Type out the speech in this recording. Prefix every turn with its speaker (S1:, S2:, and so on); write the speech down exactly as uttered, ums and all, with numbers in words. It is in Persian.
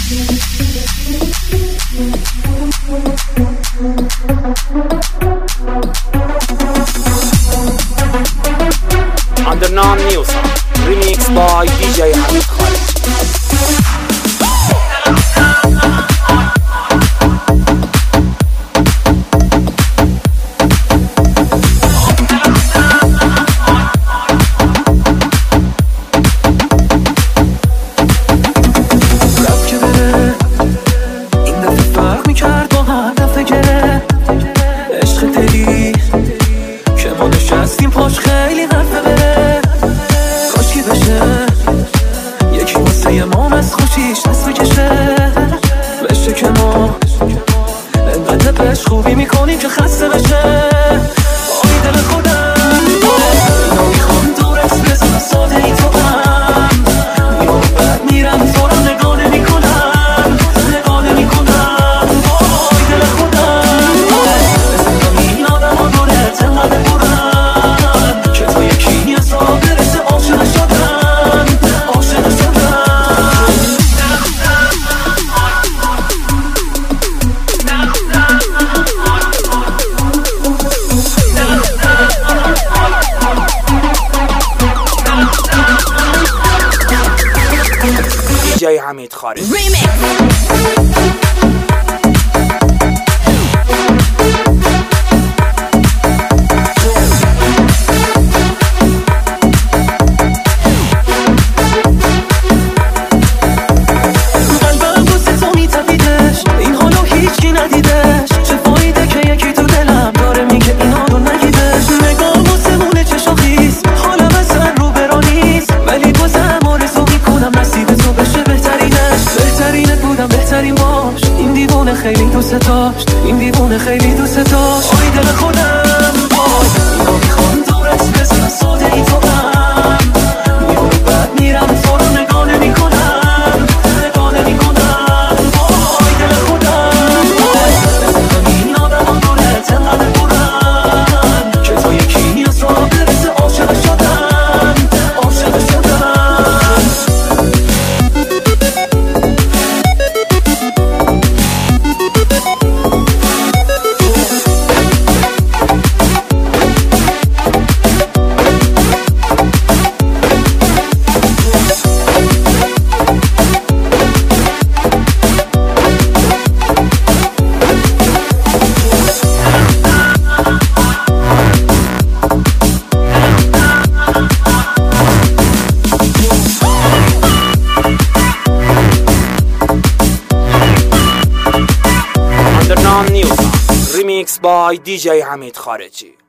S1: Underground Music Remix by دی جی حمید خارجی.
S2: خوبی میکنیم که خسته بشه. آی دل خودم اینو میخوام دورت بزنم، ساده ای تو هم میام بعد میرم تو رو نگاه نمی کنم نگاه نمی کنم. آی دل خودم بزنم این آدم ها دورت انقدر بودم که تا یکی از را برسه عاشق شدم عاشق شدم.
S1: دی جی حمید خارجی.
S2: خیلی دوست داشت این دیوونه خیلی دوست داشت. آی دل خودم وای اینو میخوام دورت بزنم، ساده ای تو هم میام بعد میرم تو رو نگاه نمی کنم نگاه نمی کنم. آی دل خودم بزنم این آدم ها دورت انقدر بودم که تا یکی از را برسه عاشق شدم عاشق شدم.
S1: Underground Music Remix by دی جی حمید خارجی.